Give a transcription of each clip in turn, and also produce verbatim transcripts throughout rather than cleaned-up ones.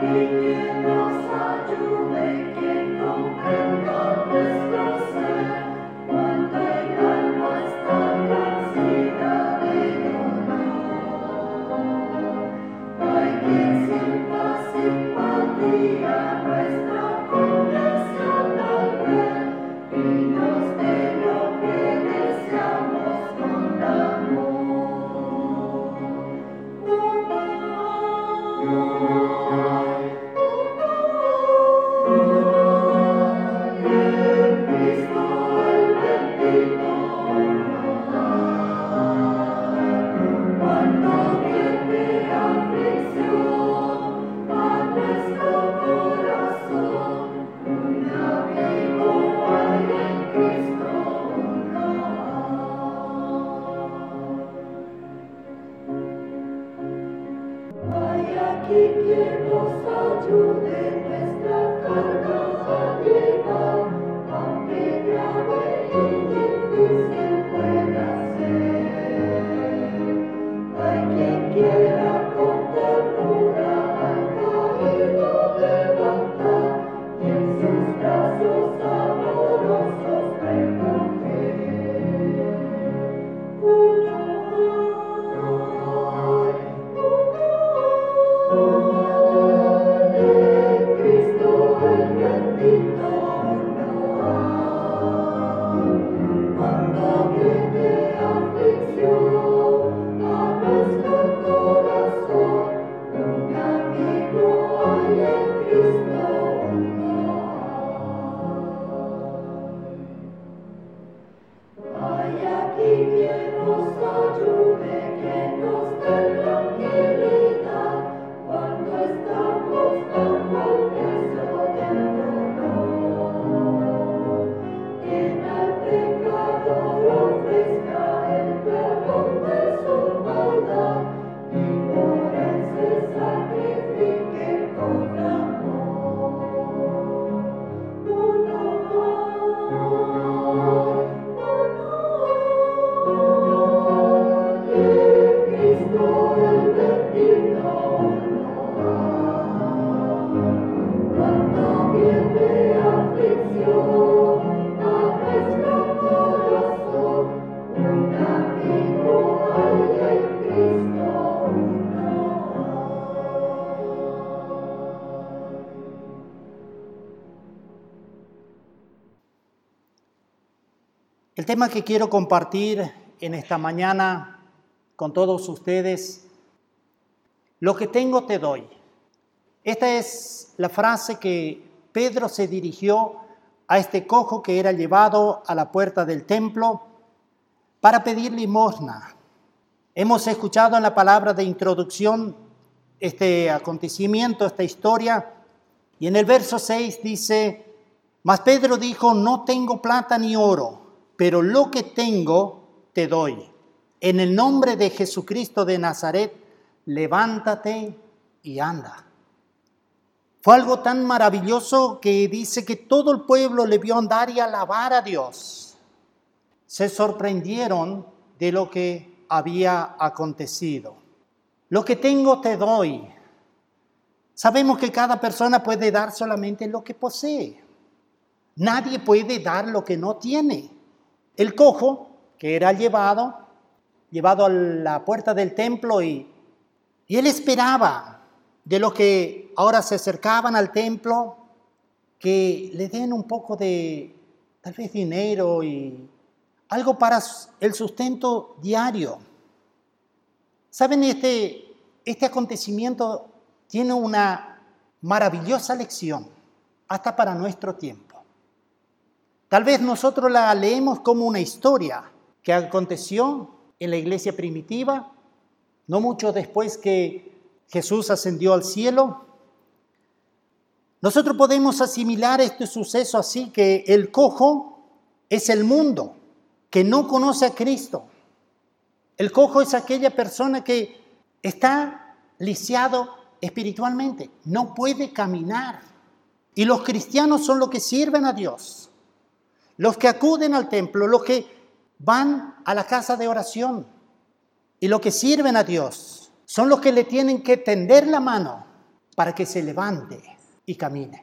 El tema que quiero compartir en esta mañana con todos ustedes, lo que tengo te doy. Esta es la frase que Pedro se dirigió a este cojo que era llevado a la puerta del templo para pedir limosna. Hemos escuchado en la palabra de introducción este acontecimiento, esta historia, y en el verso seis dice: mas Pedro dijo, no tengo plata ni oro, pero lo que tengo te doy. En el nombre de Jesucristo de Nazaret, levántate y anda. Fue algo tan maravilloso que dice que todo el pueblo le vio andar y alabar a Dios. Se sorprendieron de lo que había acontecido. Lo que tengo te doy. Sabemos que cada persona puede dar solamente lo que posee. Nadie puede dar lo que no tiene. El cojo, que era llevado, llevado a la puerta del templo y, y él esperaba de los que ahora se acercaban al templo que le den un poco de, tal vez, dinero y algo para el sustento diario. ¿Saben? Este, este acontecimiento tiene una maravillosa lección hasta para nuestro tiempo. Tal vez nosotros la leemos como una historia que aconteció en la iglesia primitiva, no mucho después que Jesús ascendió al cielo. Nosotros podemos asimilar este suceso así, que el cojo es el mundo que no conoce a Cristo. El cojo es aquella persona que está lisiado espiritualmente, no puede caminar. Y los cristianos son los que sirven a Dios. Los que acuden al templo, los que van a la casa de oración y los que sirven a Dios, son los que le tienen que tender la mano para que se levante y camine.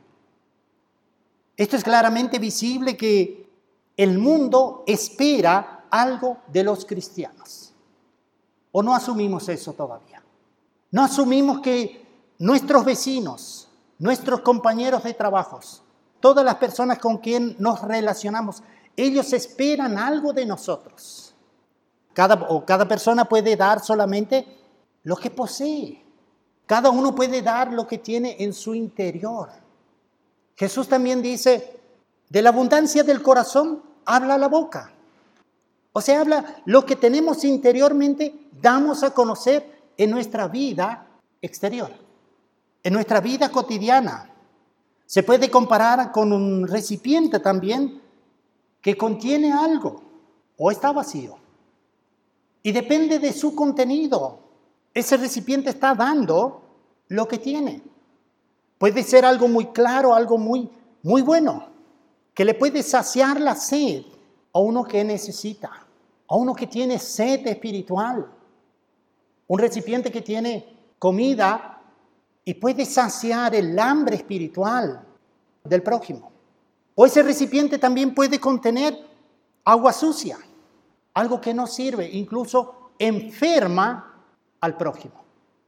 Esto es claramente visible que el mundo espera algo de los cristianos. ¿O no asumimos eso todavía? No asumimos que nuestros vecinos, nuestros compañeros de trabajos, todas las personas con quien nos relacionamos, ellos esperan algo de nosotros. Cada, o cada persona puede dar solamente lo que posee. Cada uno puede dar lo que tiene en su interior. Jesús también dice, de la abundancia del corazón habla la boca. O sea, habla lo que tenemos interiormente, damos a conocer en nuestra vida exterior, en nuestra vida cotidiana. Se puede comparar con un recipiente también que contiene algo o está vacío. Y depende de su contenido. Ese recipiente está dando lo que tiene. Puede ser algo muy claro, algo muy, muy bueno, que le puede saciar la sed a uno que necesita, a uno que tiene sed espiritual. Un recipiente que tiene comida y puede saciar el hambre espiritual del prójimo. O ese recipiente también puede contener agua sucia, algo que no sirve, incluso enferma al prójimo.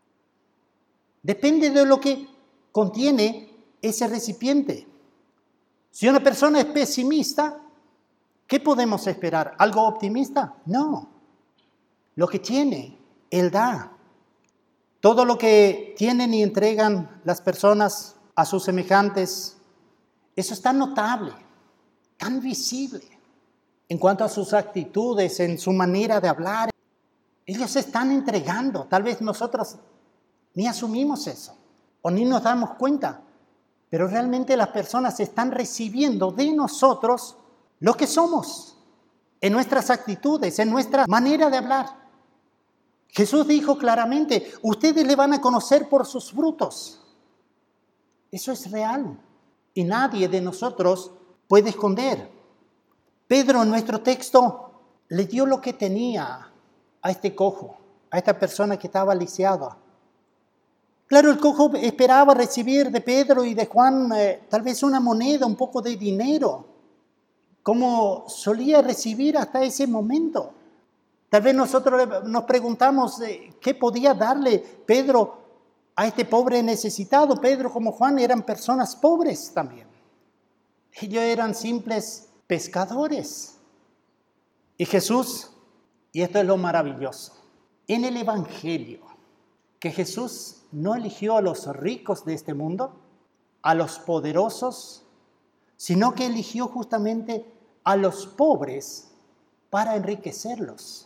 Depende de lo que contiene ese recipiente. Si una persona es pesimista, ¿qué podemos esperar? ¿Algo optimista? No. Lo que tiene, Él da. Todo lo que tienen y entregan las personas a sus semejantes, eso es tan notable, tan visible. En cuanto a sus actitudes, en su manera de hablar, ellos se están entregando. Tal vez nosotros ni asumimos eso o ni nos damos cuenta, pero realmente las personas están recibiendo de nosotros lo que somos, en nuestras actitudes, en nuestra manera de hablar. Jesús dijo claramente, ustedes le van a conocer por sus frutos. Eso es real y nadie de nosotros puede esconder. Pedro en nuestro texto le dio lo que tenía a este cojo, a esta persona que estaba lisiada. Claro, el cojo esperaba recibir de Pedro y de Juan eh, tal vez una moneda, un poco de dinero, como solía recibir hasta ese momento. Tal vez nosotros nos preguntamos eh, qué podía darle Pedro a este pobre necesitado. Pedro como Juan eran personas pobres también. Ellos eran simples pescadores. Y Jesús, y esto es lo maravilloso, en el Evangelio, que Jesús no eligió a los ricos de este mundo, a los poderosos, sino que eligió justamente a los pobres para enriquecerlos.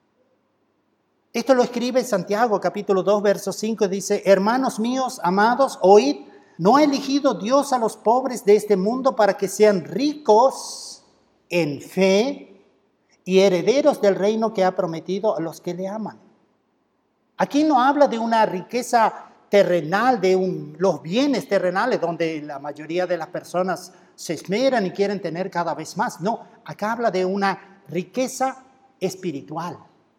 Esto lo escribe Santiago, capítulo dos, verso cinco, dice, hermanos míos, amados, oíd, ¿no ha elegido Dios a los pobres de este mundo para que sean ricos en fe y herederos del reino que ha prometido a los que le aman? Aquí no habla de una riqueza terrenal, de un, los bienes terrenales, donde la mayoría de las personas se esmeran y quieren tener cada vez más. No, acá habla de una riqueza espiritual.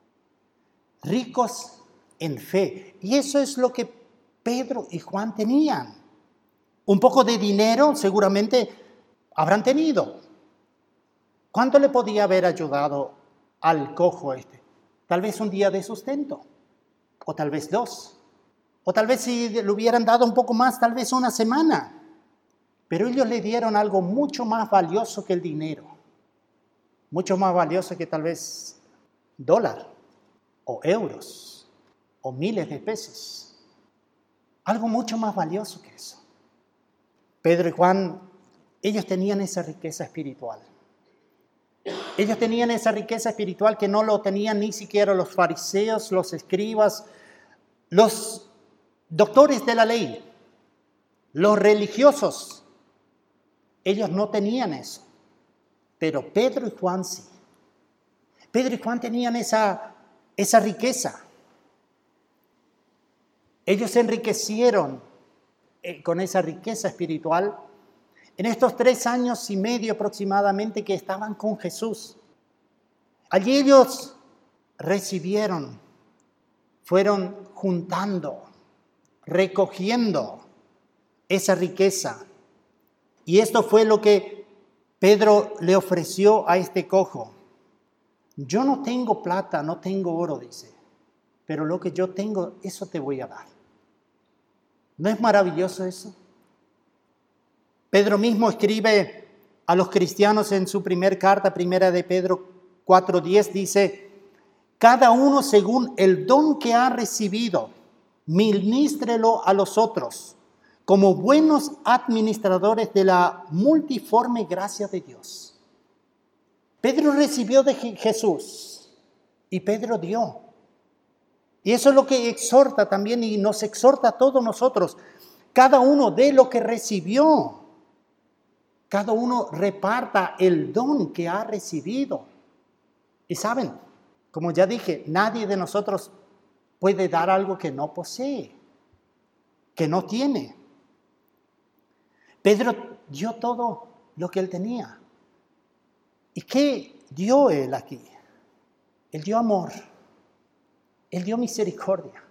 Ricos en fe. Y eso es lo que Pedro y Juan tenían. Un poco de dinero seguramente habrán tenido. ¿Cuánto le podía haber ayudado al cojo este? Tal vez un día de sustento. O tal vez dos. O tal vez si le hubieran dado un poco más, tal vez una semana. Pero ellos le dieron algo mucho más valioso que el dinero. Mucho más valioso que tal vez dólar, o euros, o miles de pesos. Algo mucho más valioso que eso. Pedro y Juan, ellos tenían esa riqueza espiritual. Ellos tenían esa riqueza espiritual que no lo tenían ni siquiera los fariseos, los escribas, los doctores de la ley, los religiosos. Ellos no tenían eso, pero Pedro y Juan sí. Pedro y Juan tenían esa, esa riqueza. Ellos se enriquecieron eh, con esa riqueza espiritual en estos tres años y medio aproximadamente que estaban con Jesús. Allí ellos recibieron, fueron juntando recogiendo esa riqueza. Y esto fue lo que Pedro le ofreció a este cojo. Yo no tengo plata, no tengo oro, dice, pero lo que yo tengo, eso te voy a dar. ¿No es maravilloso eso? Pedro mismo escribe a los cristianos en su primer carta, primera de Pedro cuatro diez, dice: cada uno según el don que ha recibido, ministrelo a los otros, como buenos administradores de la multiforme gracia de Dios. Pedro recibió de Jesús y Pedro dio. Y eso es lo que exhorta también y nos exhorta a todos nosotros. Cada uno de lo que recibió. Cada uno reparta el don que ha recibido. Y saben, como ya dije, nadie de nosotros puede dar algo que no posee, que no tiene. Pedro dio todo lo que él tenía. ¿Y qué dio él aquí? Él dio amor. Él dio misericordia.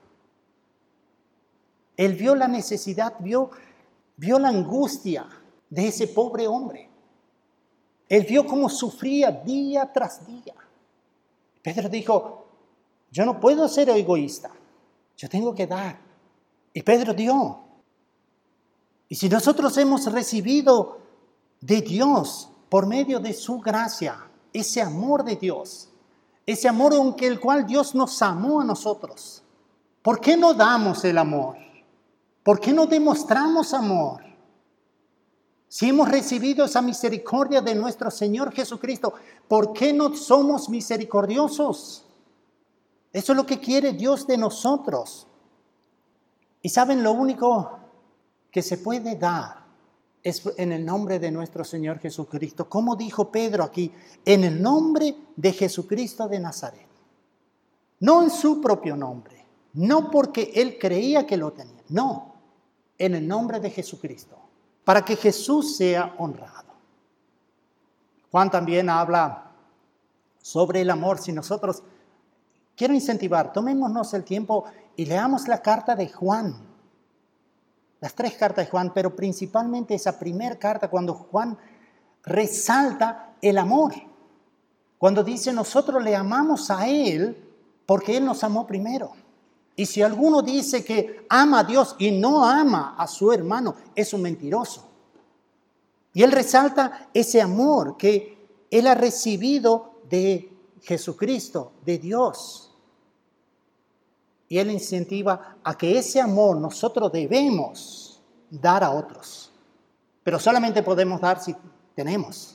Él vio la necesidad, vio, vio la angustia de ese pobre hombre. Él vio cómo sufría día tras día. Pedro dijo: yo no puedo ser egoísta, yo tengo que dar. Y Pedro dio. Y si nosotros hemos recibido de Dios, por medio de su gracia, ese amor de Dios, ese amor con el cual Dios nos amó a nosotros, ¿por qué no damos el amor? ¿Por qué no demostramos amor? Si hemos recibido esa misericordia de nuestro Señor Jesucristo, ¿por qué no somos misericordiosos? Eso es lo que quiere Dios de nosotros. Y saben, lo único que se puede dar es en el nombre de nuestro Señor Jesucristo. Como dijo Pedro aquí, en el nombre de Jesucristo de Nazaret. No en su propio nombre, no porque él creía que lo tenía, no, en el nombre de Jesucristo, para que Jesús sea honrado. Juan también habla sobre el amor. Si nosotros, quiero incentivar, tomémonos el tiempo y leamos la carta de Juan. Las tres cartas de Juan, pero principalmente esa primera carta cuando Juan resalta el amor. Cuando dice: nosotros le amamos a Él porque Él nos amó primero. Y si alguno dice que ama a Dios y no ama a su hermano, es un mentiroso. Y Él resalta ese amor que Él ha recibido de Jesucristo, de Dios. Y Él incentiva a que ese amor nosotros debemos dar a otros. Pero solamente podemos dar si tenemos.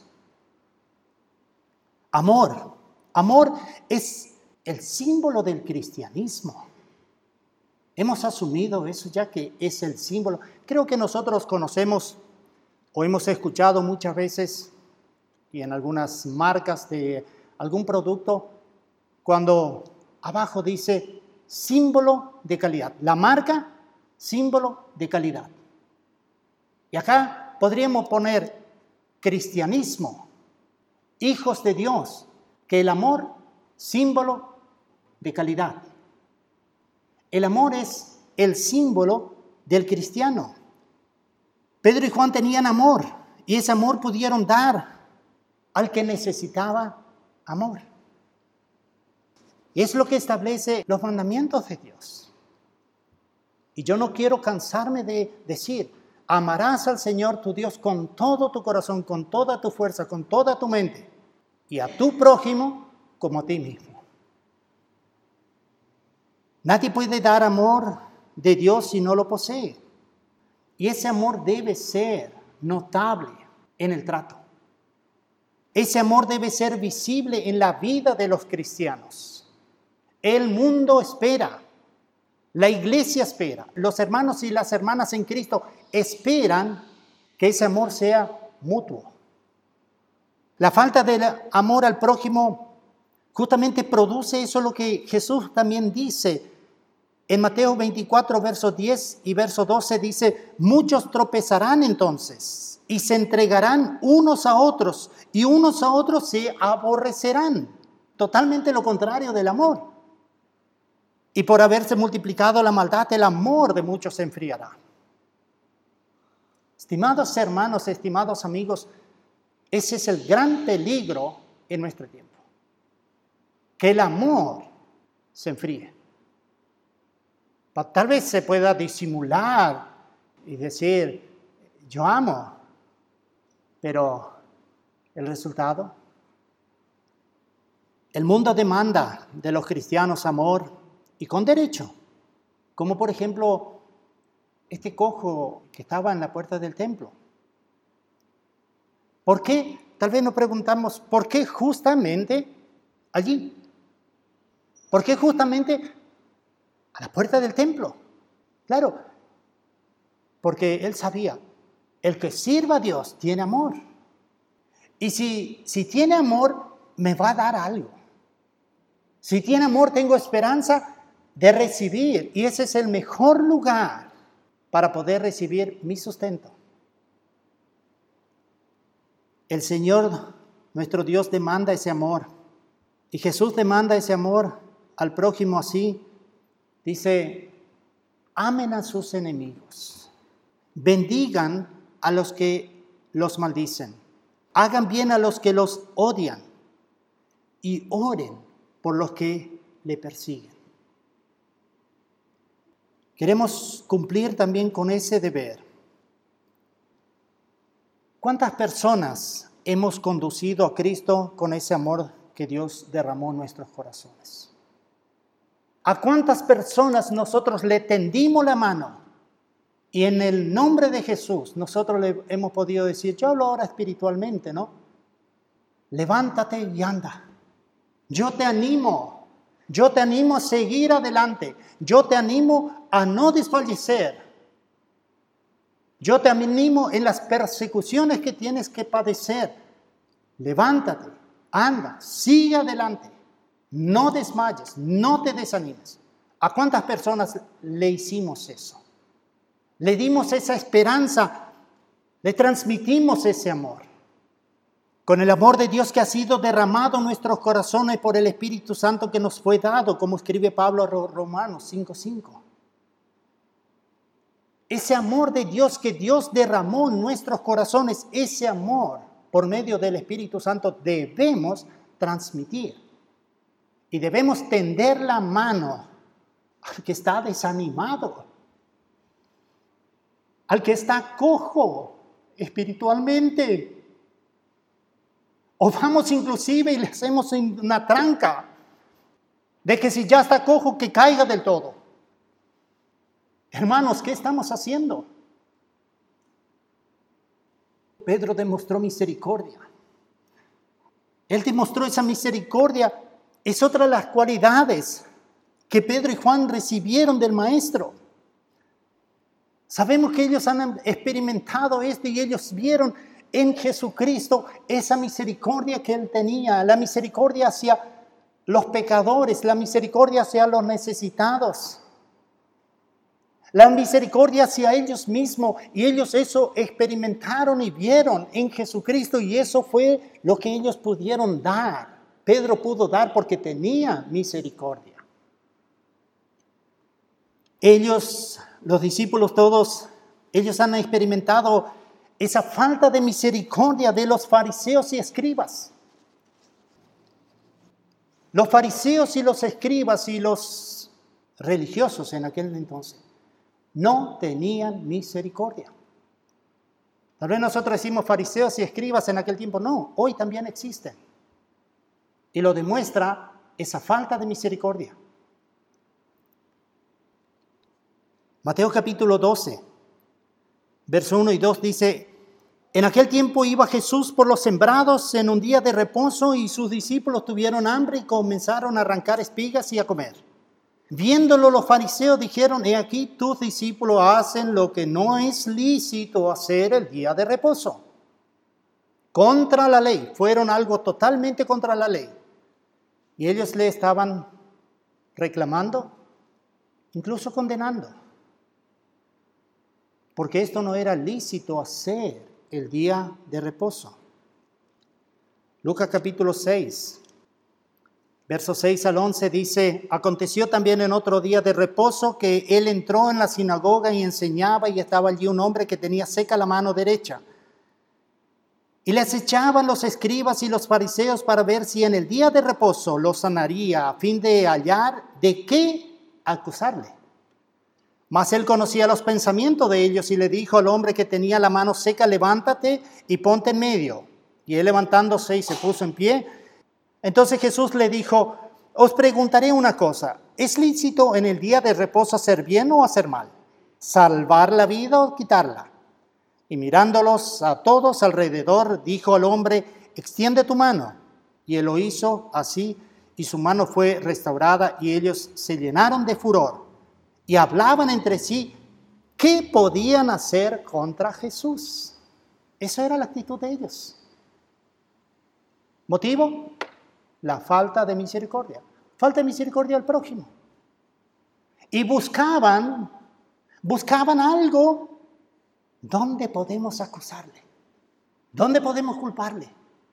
Amor. Amor es el símbolo del cristianismo. Hemos asumido eso ya que es el símbolo. Creo que nosotros conocemos o hemos escuchado muchas veces y en algunas marcas de algún producto cuando abajo dice símbolo de calidad. La marca, símbolo de calidad. Y acá podríamos poner cristianismo, hijos de Dios, que el amor, símbolo de calidad. El amor es el símbolo del cristiano. Pedro y Juan tenían amor y ese amor pudieron dar al que necesitaba amor. Y es lo que establece los mandamientos de Dios. Y yo no quiero cansarme de decir: amarás al Señor tu Dios con todo tu corazón, con toda tu fuerza, con toda tu mente, y a tu prójimo como a ti mismo. Nadie puede dar amor de Dios si no lo posee. Y ese amor debe ser notable en el trato. Ese amor debe ser visible en la vida de los cristianos. El mundo espera, la iglesia espera, los hermanos y las hermanas en Cristo esperan que ese amor sea mutuo. La falta de amor al prójimo justamente produce eso, lo que Jesús también dice. En Mateo veinticuatro, versos diez y verso doce dice: muchos tropezarán entonces y se entregarán unos a otros y unos a otros se aborrecerán. Totalmente lo contrario del amor. Y por haberse multiplicado la maldad, el amor de muchos se enfriará. Estimados hermanos, estimados amigos, ese es el gran peligro en nuestro tiempo. Que el amor se enfríe. Tal vez se pueda disimular y decir, yo amo, pero el resultado. El mundo demanda de los cristianos amor y con derecho, como por ejemplo este cojo que estaba en la puerta del templo. ¿Por qué? Tal vez nos preguntamos, ¿por qué justamente allí? ¿Por qué justamente a la puerta del templo? Claro, porque él sabía, el que sirva a Dios tiene amor. Y si, si tiene amor, me va a dar algo. Si tiene amor, tengo esperanza de recibir. Y ese es el mejor lugar para poder recibir mi sustento. El Señor, nuestro Dios, demanda ese amor. Y Jesús demanda ese amor al prójimo así. Dice, amen a sus enemigos. Bendigan a los que los maldicen. Hagan bien a los que los odian. Y oren por los que le persiguen. Queremos cumplir también con ese deber. ¿Cuántas personas hemos conducido a Cristo con ese amor que Dios derramó en nuestros corazones? ¿A cuántas personas nosotros le tendimos la mano? Y en el nombre de Jesús nosotros le hemos podido decir, yo hablo ahora espiritualmente, ¿no? Levántate y anda. Yo te animo, yo te animo a seguir adelante. Yo te animo a no desfallecer. Yo te animo en las persecuciones que tienes que padecer. Levántate, anda, sigue adelante. No desmayes, no te desanimes. ¿A cuántas personas le hicimos eso? Le dimos esa esperanza, le transmitimos ese amor. Con el amor de Dios que ha sido derramado en nuestros corazones por el Espíritu Santo que nos fue dado, como escribe Pablo a Romanos cinco cinco. Ese amor de Dios que Dios derramó en nuestros corazones, ese amor por medio del Espíritu Santo debemos transmitir. Y debemos tender la mano al que está desanimado, al que está cojo espiritualmente. O vamos inclusive y le hacemos una tranca de que si ya está cojo, que caiga del todo. Hermanos, ¿qué estamos haciendo? Pedro demostró misericordia. Él demostró esa misericordia. Es otra de las cualidades que Pedro y Juan recibieron del Maestro. Sabemos que ellos han experimentado esto y ellos vieron en Jesucristo esa misericordia que Él tenía, la misericordia hacia los pecadores, la misericordia hacia los necesitados, la misericordia hacia ellos mismos. Y ellos eso experimentaron y vieron en Jesucristo y eso fue lo que ellos pudieron dar. Pedro pudo dar porque tenía misericordia. Ellos, los discípulos todos, ellos han experimentado esa falta de misericordia de los fariseos y escribas. Los fariseos y los escribas y los religiosos en aquel entonces no tenían misericordia. Tal vez nosotros decimos fariseos y escribas en aquel tiempo. No, hoy también existen. Y lo demuestra esa falta de misericordia. Mateo capítulo doce, verso uno y dos dice, en aquel tiempo iba Jesús por los sembrados en un día de reposo y sus discípulos tuvieron hambre y comenzaron a arrancar espigas y a comer. Viéndolo los fariseos dijeron, he aquí tus discípulos hacen lo que no es lícito hacer el día de reposo. Contra la ley, fueron algo totalmente contra la ley. Y ellos le estaban reclamando, incluso condenando. Porque esto no era lícito hacer el día de reposo. Lucas capítulo seis, Versos seis al once dice, aconteció también en otro día de reposo que él entró en la sinagoga y enseñaba, y estaba allí un hombre que tenía seca la mano derecha. Y le acechaban los escribas y los fariseos para ver si en el día de reposo lo sanaría, a fin de hallar de qué acusarle. Mas él conocía los pensamientos de ellos y le dijo al hombre que tenía la mano seca, levántate y ponte en medio. Y él levantándose y se puso en pie. Entonces Jesús le dijo, os preguntaré una cosa, ¿es lícito en el día de reposo hacer bien o hacer mal? ¿Salvar la vida o quitarla? Y mirándolos a todos alrededor, dijo al hombre, extiende tu mano. Y él lo hizo así, y su mano fue restaurada, y ellos se llenaron de furor. Y hablaban entre sí, ¿qué podían hacer contra Jesús? Esa era la actitud de ellos. ¿Motivo? La falta de misericordia. Falta de misericordia al prójimo. Y buscaban, buscaban algo. ¿Dónde podemos acusarle? ¿Dónde podemos culparle?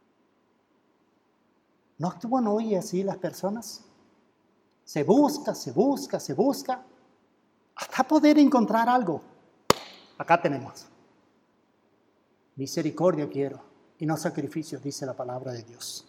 ¿No actúan hoy así las personas? Se busca, se busca, se busca, hasta poder encontrar algo. Acá tenemos. Misericordia quiero, y no sacrificios, dice la palabra de Dios.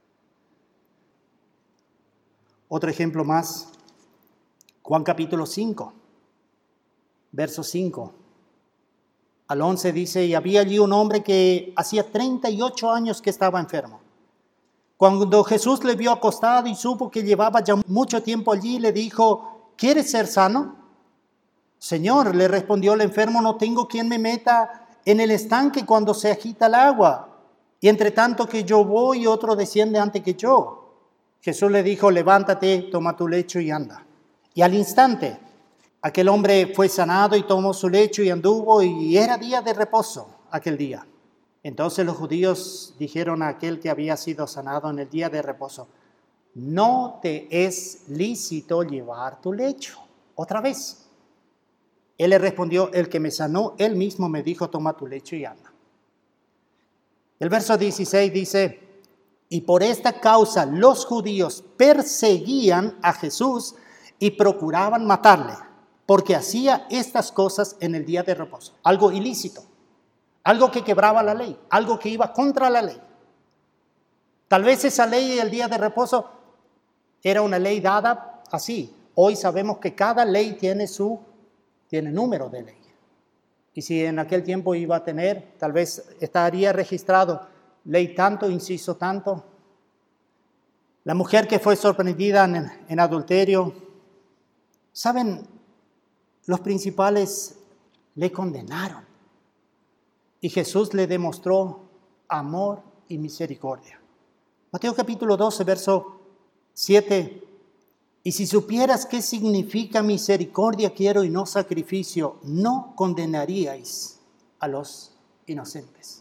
Otro ejemplo más, Juan capítulo cinco, verso cinco. Al once dice, y había allí un hombre que hacía treinta y ocho años que estaba enfermo. Cuando Jesús le vio acostado y supo que llevaba ya mucho tiempo allí, le dijo, ¿quieres ser sano? Señor, le respondió el enfermo, no tengo quien me meta en el estanque cuando se agita el agua. Y entre tanto que yo voy, otro desciende antes que yo. Jesús le dijo, levántate, toma tu lecho y anda. Y al instante, aquel hombre fue sanado y tomó su lecho y anduvo, y era día de reposo aquel día. Entonces los judíos dijeron a aquel que había sido sanado en el día de reposo, no te es lícito llevar tu lecho. Otra vez. Él le respondió, el que me sanó, él mismo me dijo, toma tu lecho y anda. El verso dieciséis dice, y por esta causa los judíos perseguían a Jesús y procuraban matarle, porque hacía estas cosas en el día de reposo. Algo ilícito, algo que quebraba la ley, algo que iba contra la ley. Tal vez esa ley del día de reposo era una ley dada así. Hoy sabemos que cada ley tiene su tiene número de ley. Y si en aquel tiempo iba a tener, tal vez estaría registrado ley tanto, inciso tanto. La mujer que fue sorprendida en, en adulterio, ¿saben? Los principales le condenaron. Y Jesús le demostró amor y misericordia. Mateo capítulo doce, verso siete. Y si supieras qué significa misericordia quiero y no sacrificio, no condenaríais a los inocentes.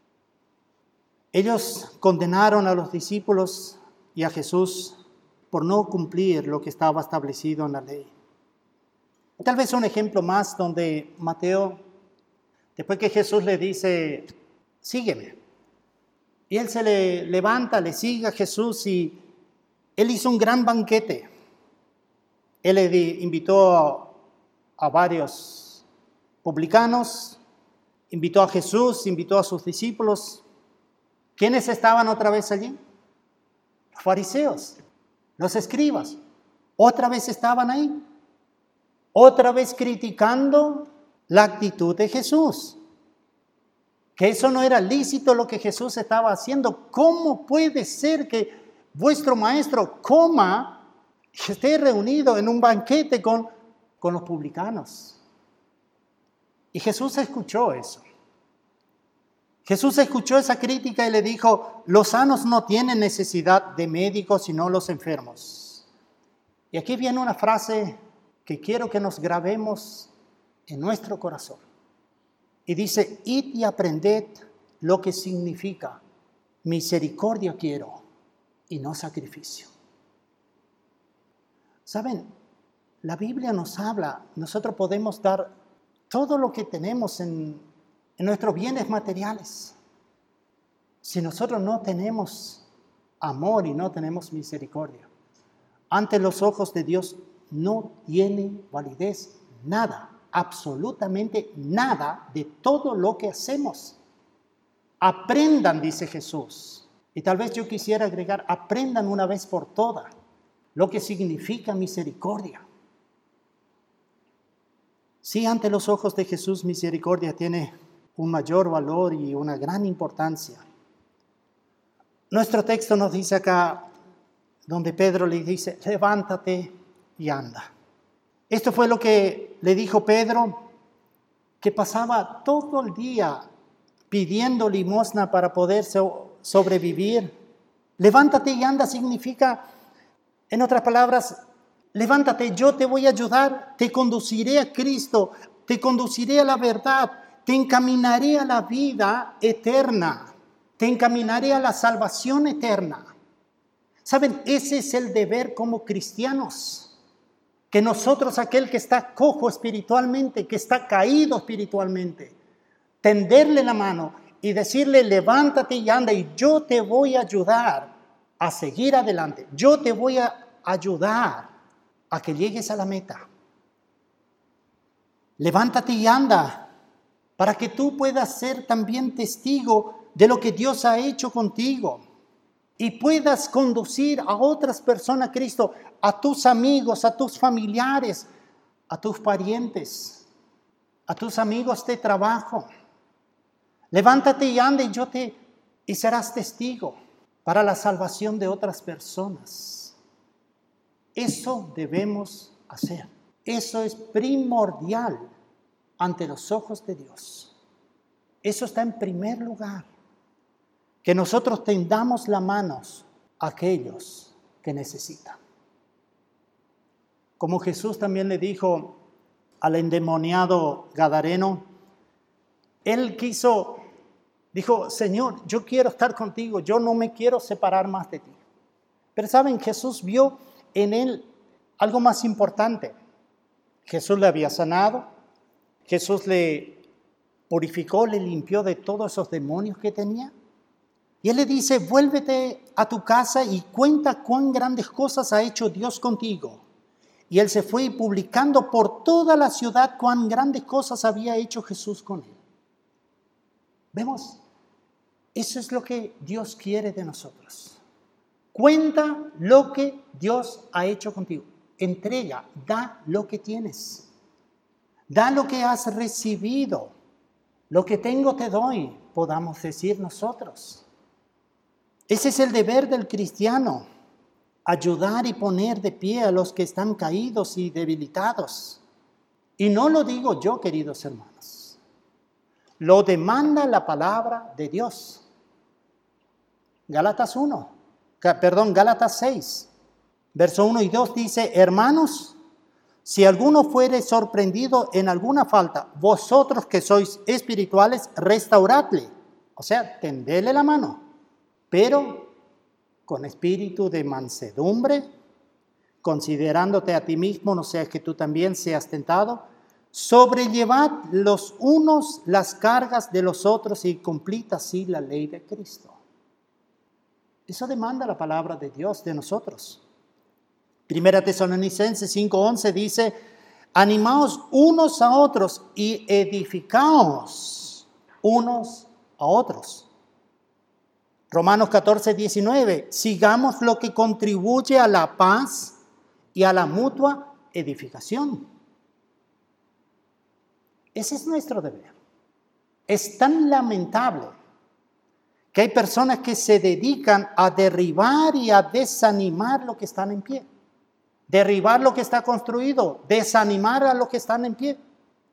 Ellos condenaron a los discípulos y a Jesús por no cumplir lo que estaba establecido en la ley. Tal vez un ejemplo más donde Mateo, después que Jesús le dice, sígueme. Y él se le levanta, le sigue a Jesús y él hizo un gran banquete. Él le invitó a, a varios publicanos, invitó a Jesús, invitó a sus discípulos. ¿Quiénes estaban otra vez allí? Los fariseos, los escribas. Otra vez estaban ahí. Otra vez criticando la actitud de Jesús. Que eso no era lícito lo que Jesús estaba haciendo. ¿Cómo puede ser que vuestro maestro coma y esté reunido en un banquete con, con los publicanos? Y Jesús escuchó eso. Jesús escuchó esa crítica y le dijo, los sanos no tienen necesidad de médicos, sino los enfermos. Y aquí viene una frase que quiero que nos grabemos en nuestro corazón. Y dice, id y aprended lo que significa misericordia quiero y no sacrificio. ¿Saben? La Biblia nos habla, nosotros podemos dar todo lo que tenemos en, en nuestros bienes materiales. Si nosotros no tenemos amor y no tenemos misericordia, ante los ojos de Dios no tiene validez nada, absolutamente nada de todo lo que hacemos. Aprendan, dice Jesús. Y tal vez yo quisiera agregar, aprendan una vez por todas lo que significa misericordia. Sí, ante los ojos de Jesús, misericordia tiene un mayor valor y una gran importancia. Nuestro texto nos dice acá, donde Pedro le dice, levántate y anda. Esto fue lo que le dijo Pedro, que pasaba todo el día pidiendo limosna para poder sobrevivir. Levántate y anda significa, en otras palabras, levántate, yo te voy a ayudar, te conduciré a Cristo, te conduciré a la verdad, te encaminaré a la vida eterna, te encaminaré a la salvación eterna. ¿Saben? Ese es el deber como cristianos, que nosotros, aquel que está cojo espiritualmente, que está caído espiritualmente, tenderle la mano y decirle, levántate y anda, y yo te voy a ayudar a seguir adelante, yo te voy a ayudar a que llegues a la meta. Levántate y anda, para que tú puedas ser también testigo de lo que Dios ha hecho contigo y puedas conducir a otras personas a Cristo, a tus amigos, a tus familiares, a tus parientes, a tus amigos de trabajo. Levántate y anda y yo te y serás testigo para la salvación de otras personas. Eso debemos hacer. Eso es primordial ante los ojos de Dios. Eso está en primer lugar. Que nosotros tendamos las manos a aquellos que necesitan. Como Jesús también le dijo al endemoniado gadareno, él quiso, dijo, Señor, yo quiero estar contigo, yo no me quiero separar más de ti. Pero saben, Jesús vio en él algo más importante. Jesús le había sanado, Jesús le purificó, le limpió de todos esos demonios que tenía. Y él le dice, vuélvete a tu casa y cuenta cuán grandes cosas ha hecho Dios contigo. Y él se fue publicando por toda la ciudad cuán grandes cosas había hecho Jesús con él. ¿Vemos? Eso es lo que Dios quiere de nosotros. Cuenta lo que Dios ha hecho contigo. Entrega, da lo que tienes. Da lo que has recibido. Lo que tengo te doy, podamos decir nosotros. Ese es el deber del cristiano, ayudar y poner de pie a los que están caídos y debilitados. Y no lo digo yo, queridos hermanos. Lo demanda la palabra de Dios. Gálatas uno, perdón, Gálatas seis, verso uno y dos dice, hermanos, si alguno fuere sorprendido en alguna falta, vosotros que sois espirituales, restauradle. O sea, tendele la mano. Pero con espíritu de mansedumbre, considerándote a ti mismo, no sea que tú también seas tentado, sobrellevad los unos las cargas de los otros y cumplid así la ley de Cristo. Eso demanda la palabra de Dios de nosotros. Primera Tesalonicenses cinco once dice, animaos unos a otros y edificaos unos a otros. Romanos catorce diecinueve, sigamos lo que contribuye a la paz y a la mutua edificación. Ese es nuestro deber. Es tan lamentable que hay personas que se dedican a derribar y a desanimar lo que están en pie. Derribar lo que está construido, desanimar a los que están en pie.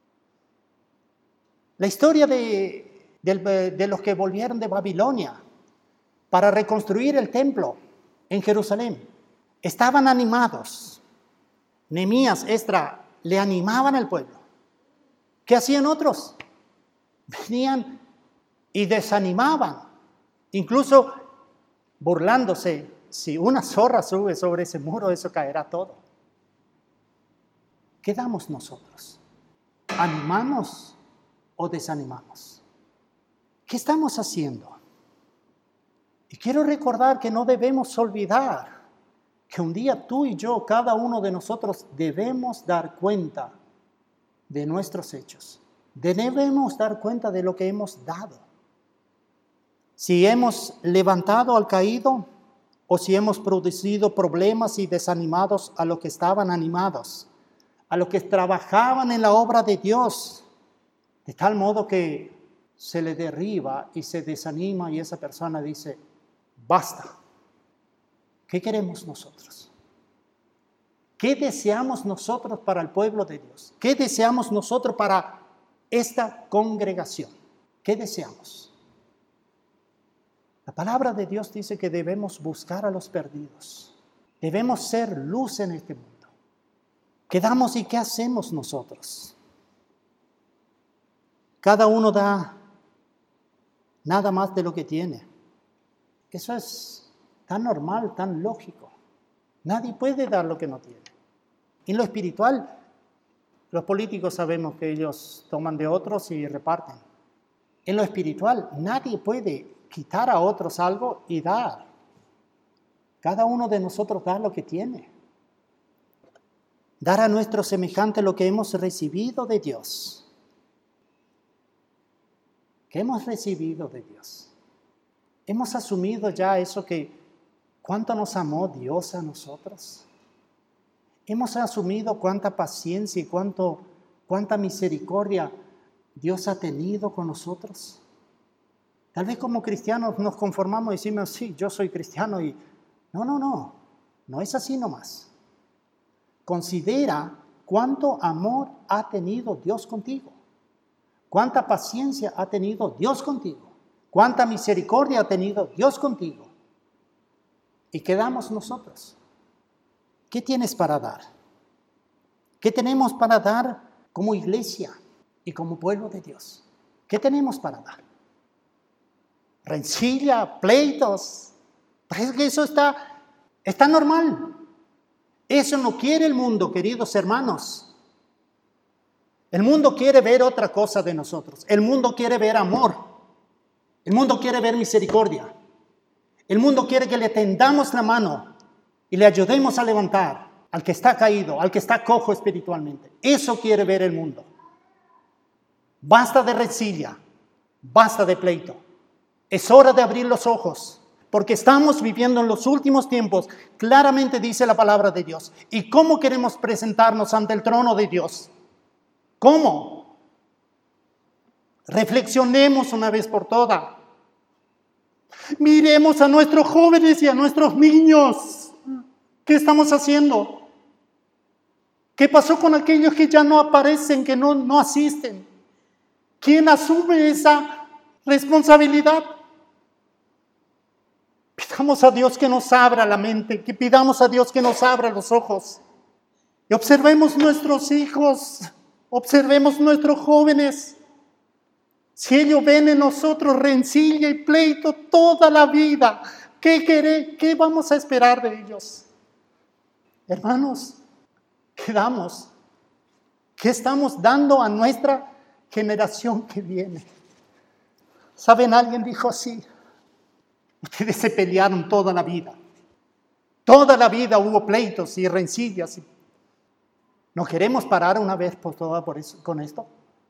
La historia de, de, de los que volvieron de Babilonia para reconstruir el templo en Jerusalén. Estaban animados. Nehemías, Esdras, le animaban al pueblo. ¿Qué hacían otros? Venían y desanimaban, incluso burlándose. Si una zorra sube sobre ese muro, eso caerá todo. ¿Qué damos nosotros? ¿Animamos o desanimamos? ¿Qué estamos haciendo? Y quiero recordar que no debemos olvidar que un día tú y yo, cada uno de nosotros, debemos dar cuenta de nuestros hechos. Debemos dar cuenta de lo que hemos dado. Si hemos levantado al caído o si hemos producido problemas y desanimados a los que estaban animados, a los que trabajaban en la obra de Dios, de tal modo que se le derriba y se desanima y esa persona dice, basta. ¿Qué queremos nosotros? ¿Qué deseamos nosotros para el pueblo de Dios? ¿Qué deseamos nosotros para esta congregación? ¿Qué deseamos? La palabra de Dios dice que debemos buscar a los perdidos. Debemos ser luz en este mundo. ¿Qué damos y qué hacemos nosotros? Cada uno da nada más de lo que tiene. Eso es tan normal, tan lógico. Nadie puede dar lo que no tiene. En lo espiritual, los políticos sabemos que ellos toman de otros y reparten. En lo espiritual, nadie puede quitar a otros algo y dar. Cada uno de nosotros da lo que tiene. Dar a nuestro semejante lo que hemos recibido de Dios. ¿Qué hemos recibido de Dios? Hemos asumido ya eso que cuánto nos amó Dios a nosotros. Hemos asumido cuánta paciencia y cuánto, cuánta misericordia Dios ha tenido con nosotros. Tal vez como cristianos nos conformamos y decimos, sí, yo soy cristiano y no, no, no, no es así nomás. Considera cuánto amor ha tenido Dios contigo. Cuánta paciencia ha tenido Dios contigo. Cuánta misericordia ha tenido Dios contigo. ¿Y qué damos nosotros? ¿Qué tienes para dar? ¿Qué tenemos para dar como iglesia y como pueblo de Dios? ¿Qué tenemos para dar? Rencilla, pleitos. Parece que eso está, está normal. Eso no quiere el mundo, queridos hermanos. El mundo quiere ver otra cosa de nosotros. El mundo quiere ver amor. El mundo quiere ver misericordia. El mundo quiere que le tendamos la mano y le ayudemos a levantar al que está caído, al que está cojo espiritualmente. Eso quiere ver el mundo. Basta de rencilla, basta de pleito. Es hora de abrir los ojos, porque estamos viviendo en los últimos tiempos. Claramente dice la palabra de Dios. ¿Y cómo queremos presentarnos ante el trono de Dios? ¿Cómo? Reflexionemos una vez por todas. Miremos a nuestros jóvenes y a nuestros niños. ¿Qué estamos haciendo? ¿Qué pasó con aquellos que ya no aparecen, que no, no asisten? ¿Quién asume esa responsabilidad? Pidamos a Dios que nos abra la mente, que pidamos a Dios que nos abra los ojos. Y observemos nuestros hijos, observemos nuestros jóvenes. Si ellos ven en nosotros rencilla y pleito toda la vida, ¿qué, queré, qué vamos a esperar de ellos? Hermanos, ¿qué damos? ¿Qué estamos dando a nuestra generación que viene? ¿Saben? Alguien dijo así. Ustedes se pelearon toda la vida. Toda la vida hubo pleitos y rencillas. ¿No queremos parar una vez por todas por eso, con esto?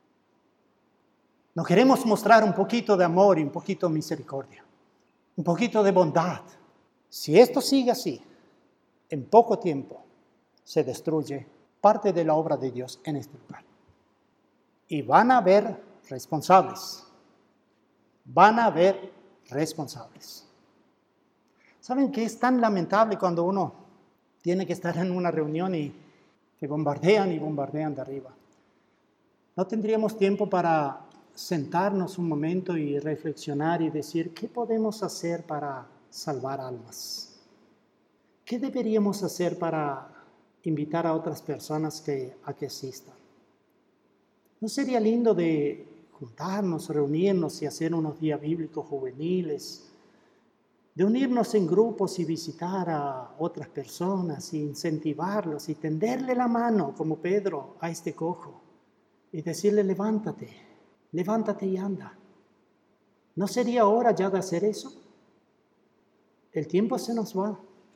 ¿No queremos mostrar un poquito de amor y un poquito de misericordia? Un poquito de bondad. Si esto sigue así, en poco tiempo se destruye parte de la obra de Dios en este lugar. Y van a haber responsables. Van a haber responsables. ¿Saben qué es tan lamentable cuando uno tiene que estar en una reunión y que bombardean y bombardean de arriba? ¿No tendríamos tiempo para sentarnos un momento y reflexionar y decir qué podemos hacer para salvar almas? ¿Qué deberíamos hacer para invitar a otras personas que, a que asistan? ¿No sería lindo de juntarnos, reunirnos y hacer unos días bíblicos juveniles, de unirnos en grupos y visitar a otras personas, y incentivarlos y tenderle la mano, como Pedro, a este cojo, y decirle, levántate, levántate y anda? ¿No sería hora ya de hacer eso? El tiempo se nos va.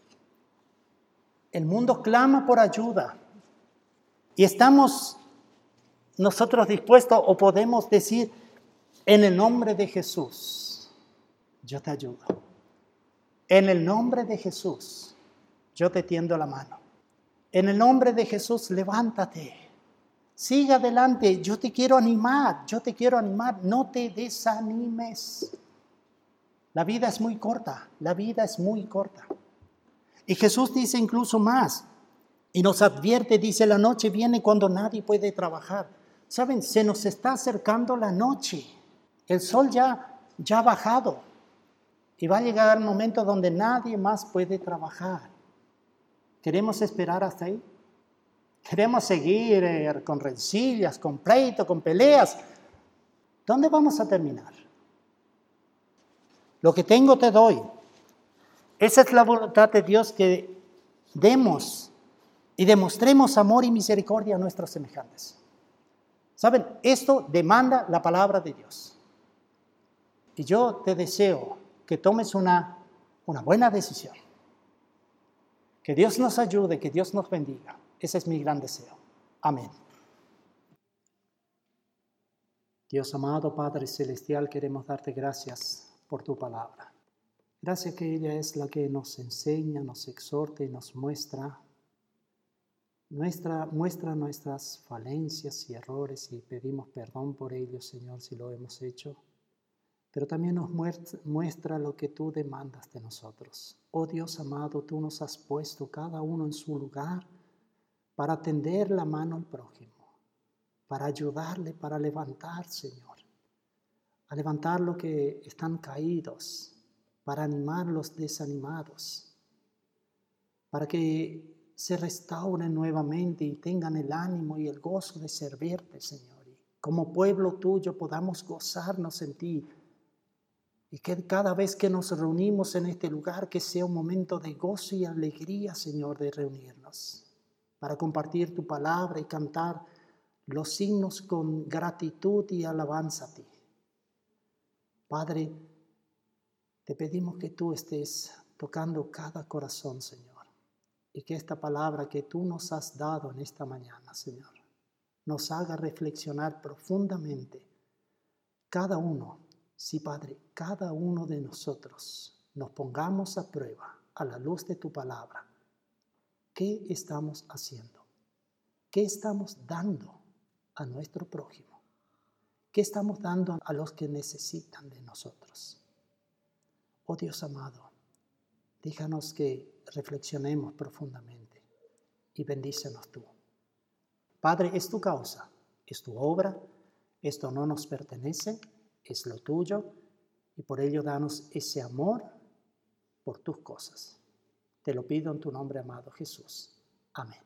El mundo clama por ayuda. Y estamos nosotros dispuestos o podemos decir, en el nombre de Jesús, yo te ayudo. En el nombre de Jesús, yo te tiendo la mano. En el nombre de Jesús, levántate. Sigue adelante. Yo te quiero animar. Yo te quiero animar. No te desanimes. La vida es muy corta. La vida es muy corta. Y Jesús dice incluso más. Y nos advierte, dice, la noche viene cuando nadie puede trabajar. ¿Saben? Se nos está acercando la noche. El sol ya, ya ha bajado. Y va a llegar el momento donde nadie más puede trabajar. ¿Queremos esperar hasta ahí? ¿Queremos seguir eh, con rencillas, con pleito, con peleas? ¿Dónde vamos a terminar? Lo que tengo te doy. Esa es la voluntad de Dios, que demos y demostremos amor y misericordia a nuestros semejantes. ¿Saben? Esto demanda la palabra de Dios. Y yo te deseo que tomes una, una buena decisión. Que Dios nos ayude, que Dios nos bendiga. Ese es mi gran deseo. Amén. Dios amado, Padre Celestial, queremos darte gracias por tu palabra. Gracias que ella es la que nos enseña, nos exhorta y nos muestra, nuestra, muestra nuestras falencias y errores, y pedimos perdón por ellos, Señor, si lo hemos hecho. Pero también nos muestra lo que tú demandas de nosotros. Oh Dios amado, tú nos has puesto cada uno en su lugar para tender la mano al prójimo, para ayudarle, para levantar, Señor, a levantar los que están caídos, para animar los desanimados, para que se restauren nuevamente y tengan el ánimo y el gozo de servirte, Señor. Y como pueblo tuyo podamos gozarnos en ti. Y que cada vez que nos reunimos en este lugar, que sea un momento de gozo y alegría, Señor, de reunirnos, para compartir tu palabra y cantar los himnos con gratitud y alabanza a ti. Padre, te pedimos que tú estés tocando cada corazón, Señor, y que esta palabra que tú nos has dado en esta mañana, Señor, nos haga reflexionar profundamente cada uno. Sí, Padre, cada uno de nosotros nos pongamos a prueba a la luz de tu palabra. ¿Qué estamos haciendo? ¿Qué estamos dando a nuestro prójimo? ¿Qué estamos dando a los que necesitan de nosotros? Oh Dios amado, déjanos que reflexionemos profundamente y bendícenos tú. Padre, es tu causa, es tu obra, esto no nos pertenece, es lo tuyo, y por ello danos ese amor por tus cosas. Te lo pido en tu nombre, amado Jesús. Amén.